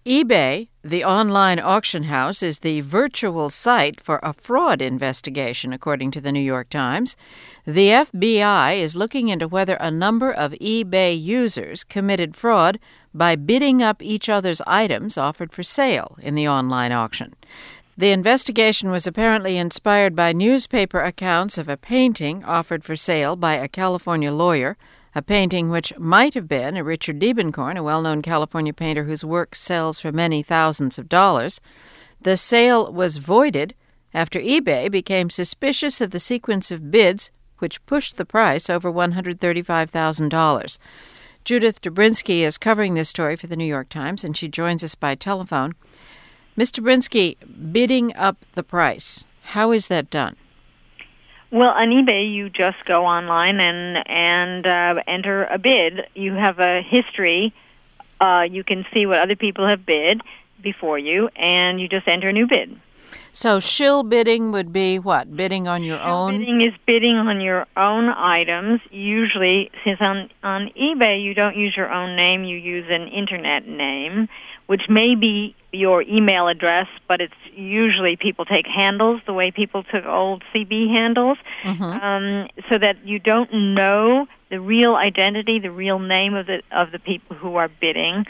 eBay, the online auction house, is the virtual site for a fraud investigation, according to the New York Times. The FBI is looking into whether a number of eBay users committed fraud by bidding up each other's items offered for sale in the online auction. The investigation was apparently inspired by newspaper accounts of a painting offered for sale by a California lawyer, a painting which might have been a Richard Diebenkorn, a well-known California painter whose work sells for many thousands of dollars. The sale was voided after eBay became suspicious of the sequence of bids which pushed the price over $135,000. Judith Dobrinsky is covering this story for the New York Times, and she joins us by telephone. Ms. Dobrinsky, bidding up the price, how is that done? Well, on eBay, you just go online and enter a bid. You have a history. You can see what other people have bid before you, and you just enter a new bid. So shill bidding would be what? Bidding on your own? Bidding is bidding on your own items. Usually, since on eBay you don't use your own name, you use an internet name, which may be your email address, but it's usually people take handles the way people took old CB handles, so that you don't know the real identity, the real name of the people who are bidding.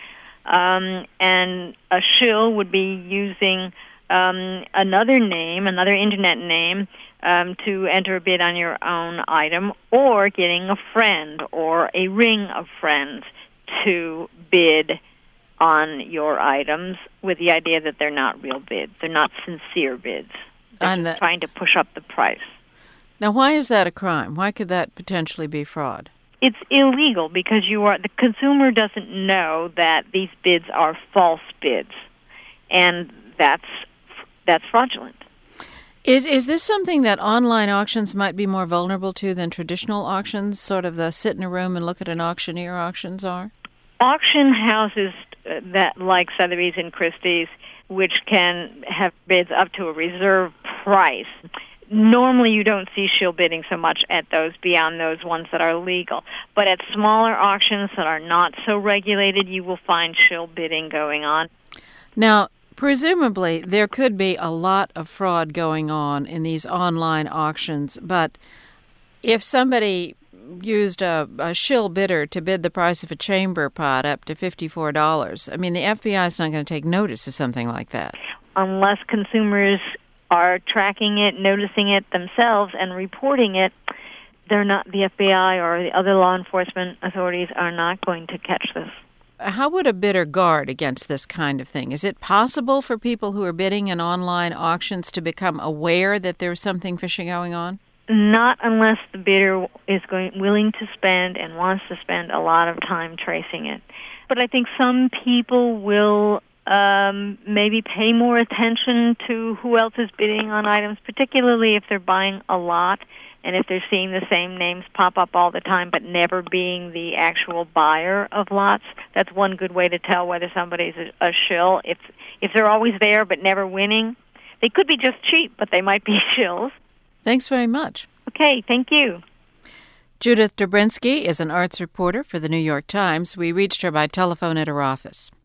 And a shill would be using another name, another internet name, to enter a bid on your own item, or getting a friend or a ring of friends to bid on your items with the idea that they're not real bids. They're not sincere bids. They're just trying to push up the price. Now, why is that a crime? Why could that potentially be fraud? It's illegal because the consumer doesn't know that these bids are false bids, and that's fraudulent. Is this something that online auctions might be more vulnerable to than traditional auctions, sort of the sit in a room and look at an auctioneer auctions are? Auction houses that like Sotheby's and Christie's, which can have bids up to a reserve price. Normally you don't see shill bidding so much at those beyond those ones that are legal. But at smaller auctions that are not so regulated, you will find shill bidding going on. Now, presumably there could be a lot of fraud going on in these online auctions, but if somebody used a shill bidder to bid the price of a chamber pot up to $54, I mean, the FBI is not going to take notice of something like that. Unless consumers are tracking it, noticing it themselves, and reporting it, they're not, the FBI or the other law enforcement authorities are not going to catch this. How would a bidder guard against this kind of thing? Is it possible for people who are bidding in online auctions to become aware that there's something fishy going on? Not unless the bidder is willing to spend and wants to spend a lot of time tracing it. But I think some people will maybe pay more attention to who else is bidding on items, particularly if they're buying a lot and if they're seeing the same names pop up all the time but never being the actual buyer of lots. That's one good way to tell whether somebody's a shill. If they're always there but never winning, they could be just cheap, but they might be shills. Thanks very much. Okay, thank you. Judith Dobrinsky is an arts reporter for the New York Times. We reached her by telephone at her office.